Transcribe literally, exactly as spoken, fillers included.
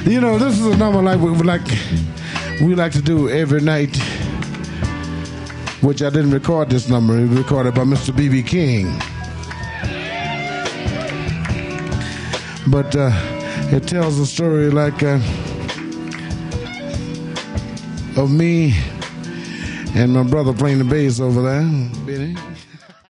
You know, this is a number like we like we like to do every night, which I didn't record this number. It was recorded by Mister B B King. But uh, it tells a story like uh, of me and my brother playing the bass over there, Benny.